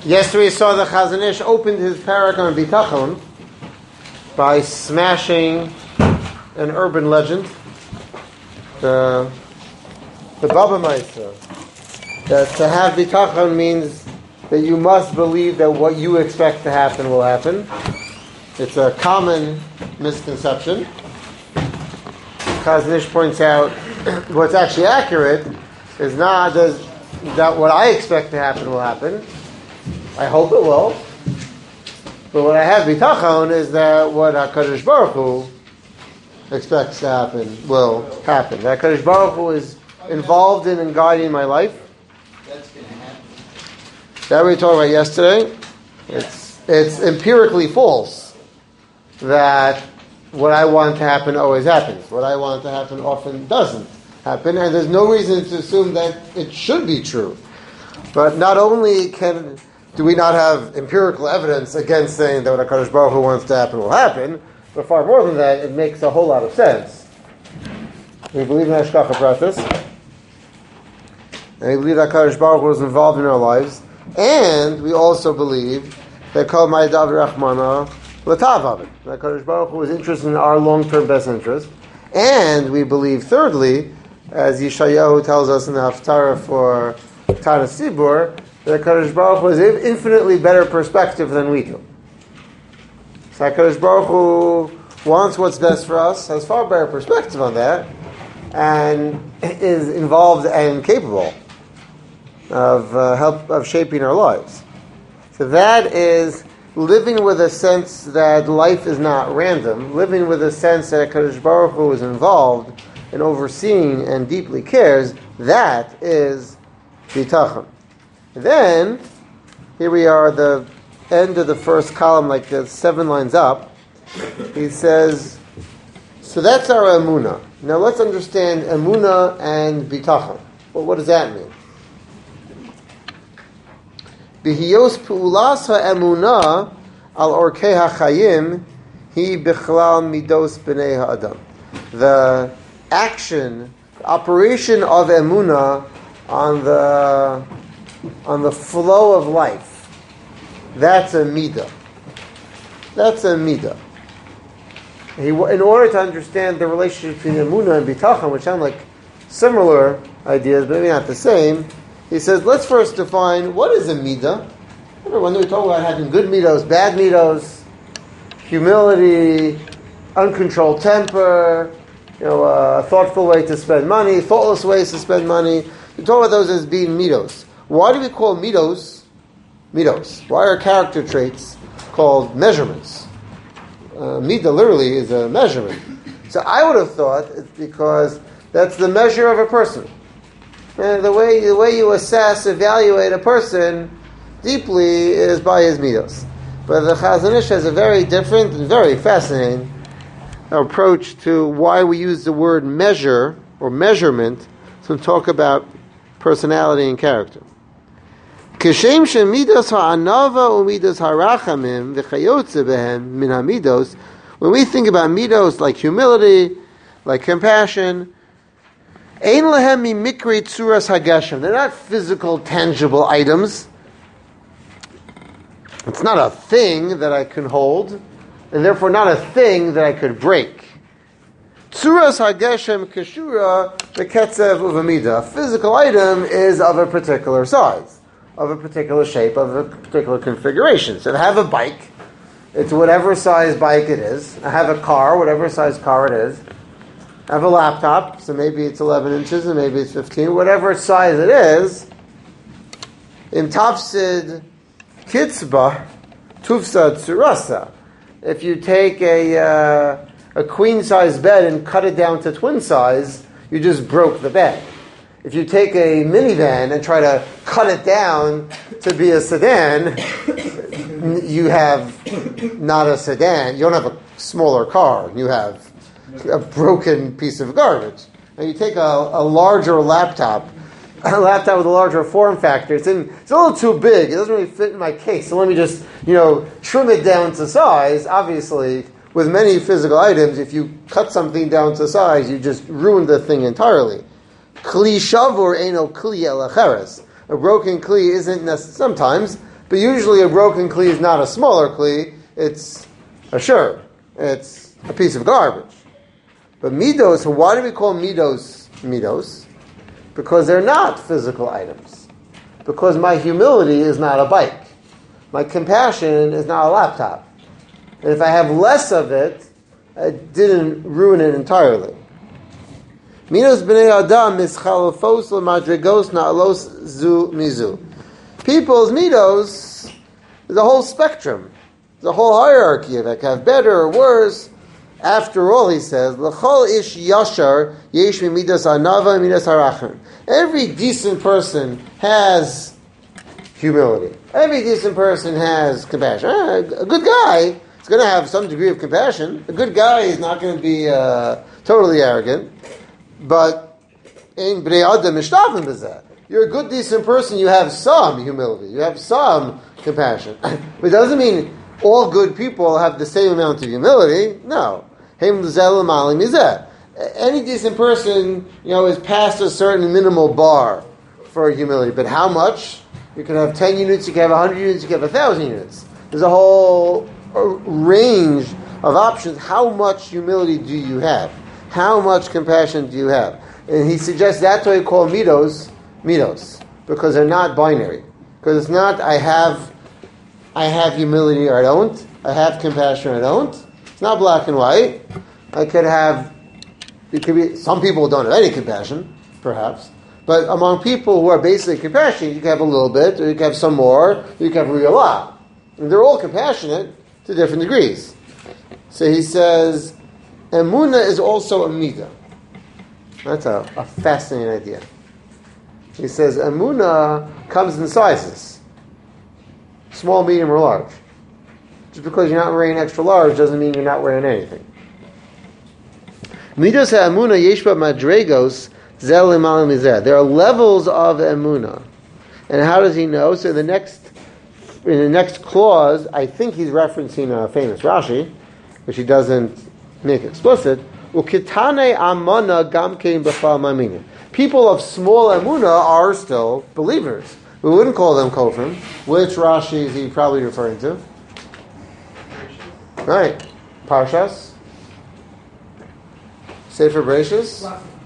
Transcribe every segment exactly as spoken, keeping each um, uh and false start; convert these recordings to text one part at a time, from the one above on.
Yesterday we saw the Chazon Ish opened his parak on Bitachon by smashing an urban legend, the the Baba Maisa, that to have Bitachon means that you must believe that what you expect to happen will happen. It's a common misconception. Chazon Ish points out what's actually accurate is not does, that what I expect to happen will happen. I hope it will. But what I have bitachon is that what HaKadosh Baruch Hu expects to happen will happen. That HaKadosh Baruch Hu is involved in and guiding my life. That's going to happen. That we talked about yesterday. It's it's empirically false that what I want to happen always happens. What I want to happen often doesn't happen, and there's no reason to assume that it should be true. But not only can do we not have empirical evidence against saying that what HaKadosh Baruch Hu wants to happen will happen, but far more than that, it makes a whole lot of sense. We believe in Hashgacha Pratis, and we believe that HaKadosh Baruch Hu is involved in our lives, and we also believe that Kol Ma'adav Rachmana L'Tav Avin, that HaKadosh Baruch Hu is interested in our long-term best interest, and we believe, thirdly, as Yeshayahu tells us in the Haftarah for Tanas Tzibur, that HaKadosh Baruch Hu has infinitely better perspective than we do. So HaKadosh Baruch Hu wants what's best for us, has far better perspective on that, and is involved and capable of uh, help of shaping our lives. So that is living with a sense that life is not random, living with a sense that HaKadosh Baruch Hu is involved and overseeing and deeply cares. That is bitachon. Then, here we are, the end of the first column, like the seven lines up. He says, so that's our emunah. Now let's understand emunah and bitachon. Well, what does that mean? B'hiyos pu'ulas ha'emunah al orkei ha'chayim hi bichlal midos b'nei ha'adam. The action, the operation of emunah on the on the flow of life, that's a midah. That's a midah. He, in order to understand the relationship between emunah and bitachon, which sound like similar ideas, but maybe not the same, he says, let's first define what is a midah. Remember when we talk about having good midos, bad midos, humility, uncontrolled temper, you know, a thoughtful way to spend money, thoughtless ways to spend money. We talk about those as being midos. Why do we call midos midos? Why are character traits called measurements? Uh, midah literally is a measurement. So I would have thought it's because that's the measure of a person. And the way the way you assess, evaluate a person deeply is by his midos. But the Chazon Ish has a very different and very fascinating approach to why we use the word measure or measurement to talk about personality and character. Kishem shemidos ha'anava u'midos harachamim v'chayotze behem min hamidos. When we think about midos like humility, like compassion, ein lehem mimikri tzuras hageshem. They're not physical, tangible items. It's not a thing that I can hold, and therefore not a thing that I could break. Tzuras hageshem keshura beketzev uvamida. A physical item is of a particular size, of a particular shape, of a particular configuration. So if I have a bike, it's whatever size bike it is. I have a car, whatever size car it is. I have a laptop, so maybe it's eleven inches and maybe it's fifteen, whatever size it is. In Tafsid Kitzbah, Tufsa Tsurasa. If you take a uh, a queen-size bed and cut it down to twin size, you just broke the bed. If you take a minivan and try to cut it down to be a sedan, you have not a sedan. You don't have a smaller car. You have a broken piece of garbage. And you take a, a larger laptop, a laptop with a larger form factor. It's, in, it's a little too big. It doesn't really fit in my case. So let me just, you know, trim it down to size. Obviously, with many physical items, if you cut something down to size, you just ruin the thing entirely. Kli shavur eino kli el acheres. A broken kli isn't necessarily, sometimes But usually a broken kli is not a smaller kli, it's a shur. It's a piece of garbage. But midos, why do we call midos midos? Because they're not physical items. Because my humility is not a bike. My compassion is not a laptop. And if I have less of it, it didn't ruin it entirely. Midos b'nei adam mischalafos l'madrigos na'alos zu mizu. People's midos is a whole spectrum. There's a whole hierarchy of it. Have better or worse. After all, he says, l'chol ish yashar yesh midas anava midas harachim. Every decent person has humility. Every decent person has compassion. A good guy is going to have some degree of compassion. A good guy is not going to be uh, totally arrogant. But in bnei adam mishtavim b'zeh. You're a good, decent person. You have some humility. You have some compassion. But it doesn't mean all good people have the same amount of humility. No. Any decent person, you know, is past a certain minimal bar for humility. But how much? You can have ten units, you can have one hundred units, you can have one thousand units. There's a whole range of options. How much humility do you have? How much compassion do you have? And he suggests that's why we call midos, midos. Because they're not binary. Because it's not, I have I have humility or I don't. I have compassion or I don't. It's not black and white. I could have, it could be, some people don't have any compassion, perhaps. But among people who are basically compassionate, you can have a little bit, or you can have some more, or you can have a real lot. And they're all compassionate to different degrees. So he says, Emunah is also a midah. That's a, a fascinating idea. He says, Emunah comes in sizes. Small, medium, or large. Just because you're not wearing extra large doesn't mean you're not wearing anything. Midos ha'emunah yeshba madregos zel imal mizeh. There are levels of emunah. And how does he know? So the next, in the next clause, I think he's referencing a famous Rashi, which he doesn't make explicit. Ukitane amana gamkein b'chal ma'amina. People of small emunah are still believers. We wouldn't call them kofrim. Which Rashi is he probably referring to? Right. Parshas. Sefer Bereshis.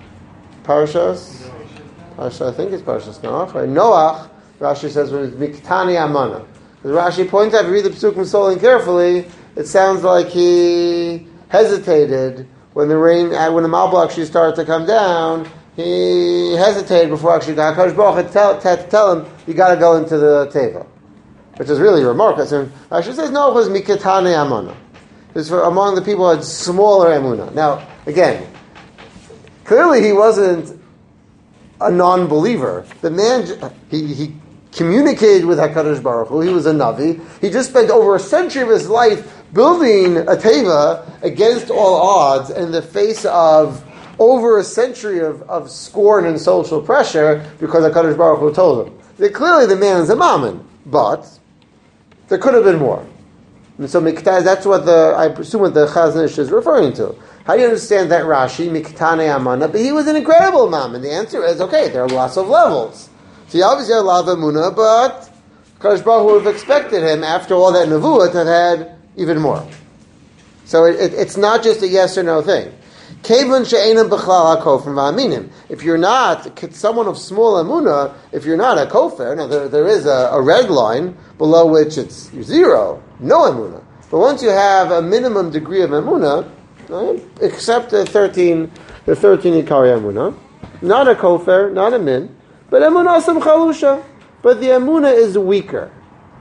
Parshas. Parshas, I think it's Parshas Noach. Right. Noach, Rashi says, was Miktani Amana. Because Rashi points out, if you read the Pesukim slowly carefully, it sounds like he hesitated when the rain, when the Malbah actually started to come down. He hesitated before actually got HaKadosh Baruch Hu had to tell him, you got to go into the teva. Which is really remarkable. So Rashi says, no, it was Mikatane Amana. It was for among the people who had smaller emunah. Now, again, clearly he wasn't a non-believer. The man, he, he communicated with HaKadosh Baruch Hu. He was a Navi. He just spent over a century of his life building a teva against all odds in the face of over a century of, of scorn and social pressure because HaKadosh Baruch Hu told him. That clearly the man is a mammon, but there could have been more. And so Miktaz, that's what the, I presume what the Chazon Ish is referring to. How do you understand that Rashi, Miktane Amana? But he was an incredible mammon. The answer is, okay, there are lots of levels. So he obviously had a lot of emunah, but Kadosh Baruch Hu would have expected him, after all that nevuah, to have had even more. So it, it, it's not just a yes or no thing. Kevon she'enam b'chlal ha'kofrim v'aminim. If you're not someone of small emunah, if you're not a kofer, now there, there is a, a red line below which it's zero, no emunah. But once you have a minimum degree of emunah, right, except the thirteen, the thirteen ikari emunah, not a kofer, not a min, but emunah some chalusha, but the emunah is weaker.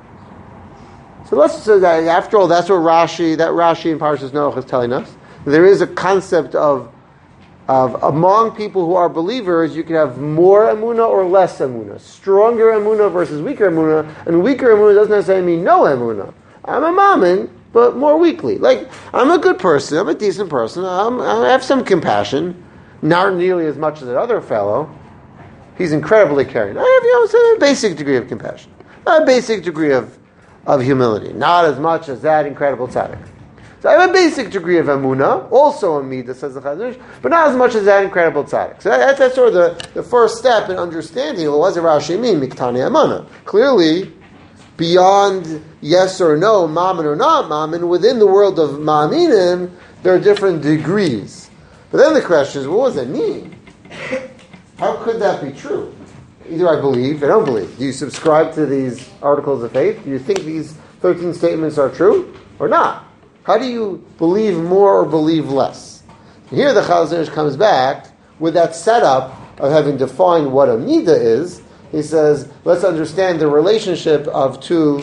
So let's say that after all, that's what Rashi, that Rashi in Parshas Noach is telling us. There is a concept of, of among people who are believers, you can have more emunah or less emunah. Stronger emunah versus weaker emunah. And weaker emunah doesn't necessarily mean no emunah. I'm a mammon, but more weakly. Like, I'm a good person, I'm a decent person, I'm, I have some compassion, not nearly as much as that other fellow. He's incredibly caring. I have, you know, a basic degree of compassion. A basic degree of, of humility. Not as much as that incredible tzaddik. So I have a basic degree of emunah, also a midah, says the Chazon Ish, but not as much as that incredible tzaddik. So that, that's sort of the, the first step in understanding, well, what does Rashi mean, miktani amana? Clearly, beyond yes or no, mammon or not mammon, within the world of ma'aminim, there are different degrees. But then the question is, well, what does that mean? How could that be true? Either I believe, I don't believe. Do you subscribe to these articles of faith? Do you think these thirteen statements are true or not? How do you believe more or believe less? And here the Chazon Ish comes back with that setup of having defined what a midah is. He says, let's understand the relationship of two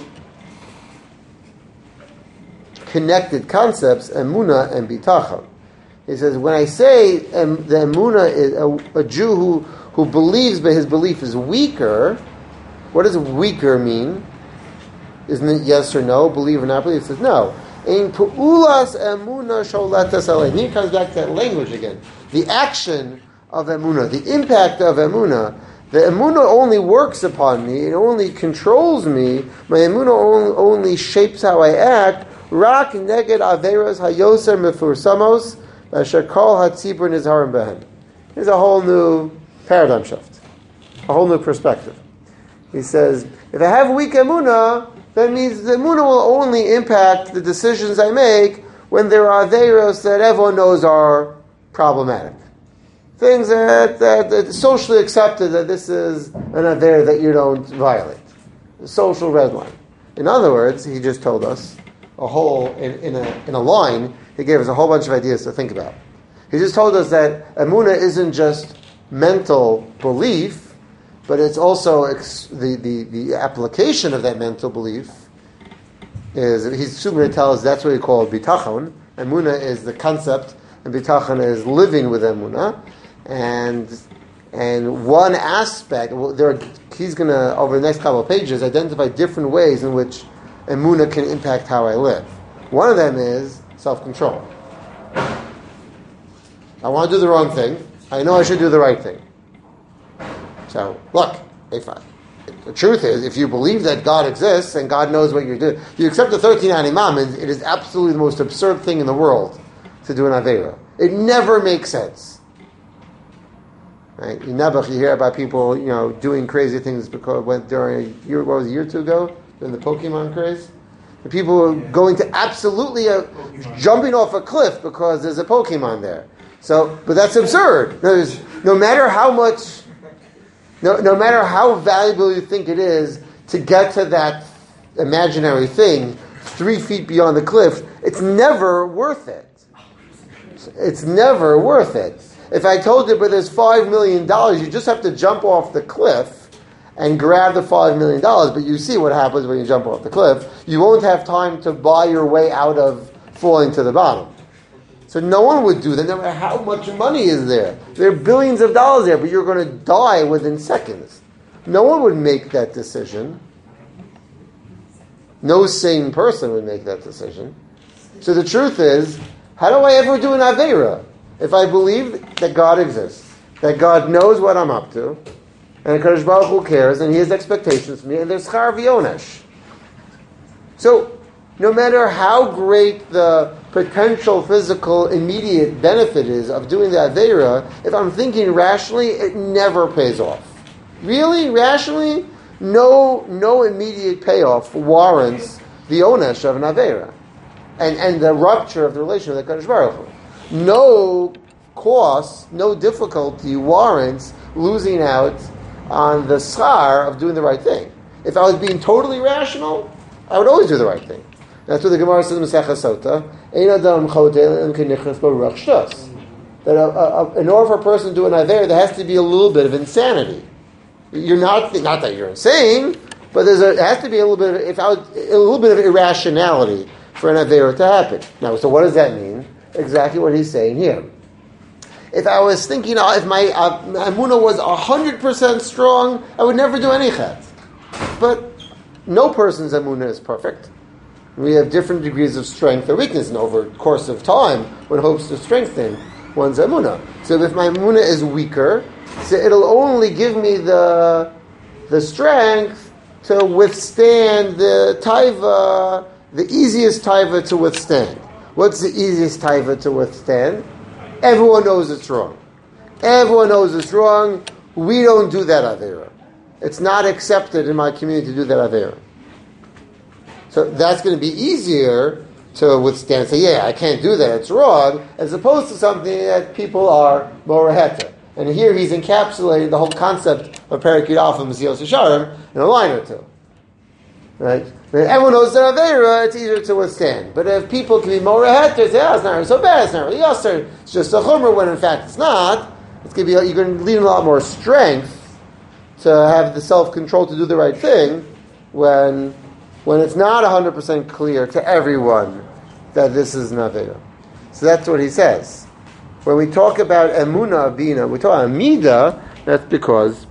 connected concepts, emunah and bitachon. He says, when I say um, the emunah is a, a Jew who, who believes but his belief is weaker, what does weaker mean? Isn't it yes or no, believe or not believe? He says, no. In pu'ulas emunah sholetas alei. Here comes back to that language again. The action of emunah, the impact of emunah. The emunah only works upon me, it only controls me, my emunah only, only shapes how I act, rak neged averas hayoser mefursamos, asher kol hatzibur nizharim behen. Here's a whole new paradigm shift, a whole new perspective. He says, if I have weak emunah, that means the emunah will only impact the decisions I make when there are averas that everyone knows are problematic. Things that, that, that socially accepted that this is an aver that you don't violate. A social red line. In other words, he just told us a whole, in, in, a, in a line, he gave us a whole bunch of ideas to think about. He just told us that emunah isn't just mental belief, but it's also ex- the, the, the application of that mental belief is, he's soon going to tell us that's what he called bitachon. Emunah is the concept, and bitachon is living with emunah. And and one aspect, well, there are, he's going to, over the next couple of pages, identify different ways in which emunah can impact how I live. One of them is self-control. I want to do the wrong thing. I know I should do the right thing. So, look, if I, the truth is, if you believe that God exists and God knows what you're doing, you accept the thirteen animam, it is absolutely the most absurd thing in the world to do an avera. It never makes sense. Right? In Nebuch, you hear about people, you know, doing crazy things because when during a year, what was it, a year or two ago, during the Pokemon craze, the people were going to absolutely uh, jumping off a cliff because there's a Pokemon there. So, but that's absurd. There's, no matter how much, no, no matter how valuable you think it is to get to that imaginary thing three feet beyond the cliff, it's never worth it. It's never worth it. If I told you, but there's five million dollars, you just have to jump off the cliff and grab the five million dollars, but you see what happens when you jump off the cliff. You won't have time to buy your way out of falling to the bottom. So no one would do that, no matter how much money is there. There are billions of dollars there, but you're going to die within seconds. No one would make that decision. No sane person would make that decision. So the truth is, how do I ever do an Aveira? If I believe that God exists, that God knows what I'm up to, and HaKadosh Baruch Hu cares, and He has expectations from me, and there's schar v'yonesh. So, no matter how great the potential physical immediate benefit is of doing the Aveira, if I'm thinking rationally, it never pays off. Really? Rationally? No, no immediate payoff warrants the onesh of an Aveira. And, and the rupture of the relation with the HaKadosh Baruch Hu. No cost, no difficulty warrants losing out on the schar of doing the right thing. If I was being totally rational, I would always do the right thing. That's what the Gemara says in Masechah Sota. Ein adam chodel im kenichas baruch shtos. That a, a, a, in order for a person to do an aver, there has to be a little bit of insanity. You're not not that you're insane, but there's a, it has to be a little bit of, if I was, a little bit of irrationality for an aver to happen. Now, so what does that mean? Exactly what he's saying here. If I was thinking, uh, if my uh, emunah was one hundred percent strong, I would never do any chet. But no person's emunah is perfect. We have different degrees of strength or weakness, and over the course of time, one hopes to strengthen one's emunah. So if my emunah is weaker, so it'll only give me the the strength to withstand the taiva, the easiest taiva to withstand. What's the easiest taiva to withstand? Everyone knows it's wrong. Everyone knows it's wrong. We don't do that avera. It's not accepted in my community to do that avera. So that's going to be easier to withstand. Say, yeah, I can't do that, it's wrong, as opposed to something that people are moraheta. And here he's encapsulating the whole concept of Parakid Alpha Mesilas Yesharim in a line or two. Right? If everyone knows that Aveira, it's easier to withstand. But if people can be moraheta, say, oh, it's not so bad, it's not really yasser, it's just a chumrah, when in fact it's not, it's going to be, you're going to lead a lot more strength to have the self-control to do the right thing when when it's not one hundred percent clear to everyone that this is an Aveira. So that's what he says. When we talk about Emunah Bina, we talk about Amida, that's because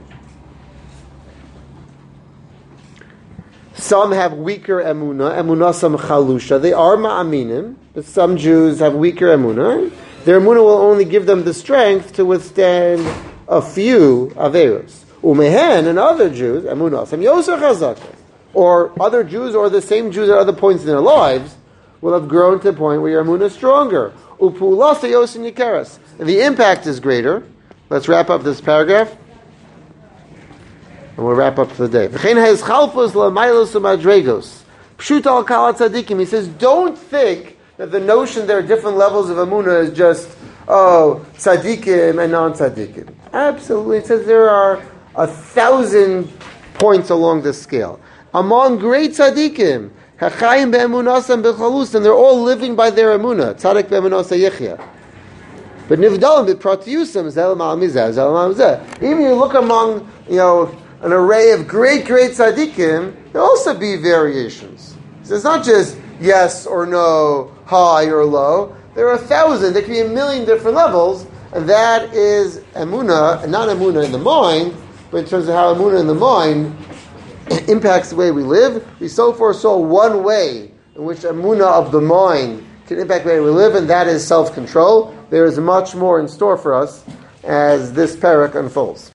some have weaker Emunah, Emunah some Chalusha. They are Ma'aminim, but some Jews have weaker Emunah. Their Emunah will only give them the strength to withstand a few Aveiros. Umehen and other Jews, Emunah some Yosef Chazakah, or other Jews, or the same Jews at other points in their lives, will have grown to the point where your Emunah is stronger. Upulas Yosin Yikeres. And the impact is greater. Let's wrap up this paragraph. And we'll wrap up for the day. He says, don't think that the notion there are different levels of Emunah is just, oh, tzaddikim and non-tzaddikim. Absolutely. It says there are a thousand points along this scale. Among great tzaddikim, hachayim be'emunasam b'chalus, and they're all living by their emunah. Tzaddik be'emunasa yichya. But nivdalim b'pratiyusam zel ma'amizah, zel ma'amizah. Even you look among, you know, an array of great, great tzaddikim, there'll also be variations. So it's not just yes or no, high or low. There are a thousand. There can be a million different levels, and that is emunah, and not emunah in the mind, but in terms of how emunah in the mind impacts the way we live. We so far saw one way in which emunah of the mind can impact the way we live, and that is self-control. There is much more in store for us as this parak unfolds.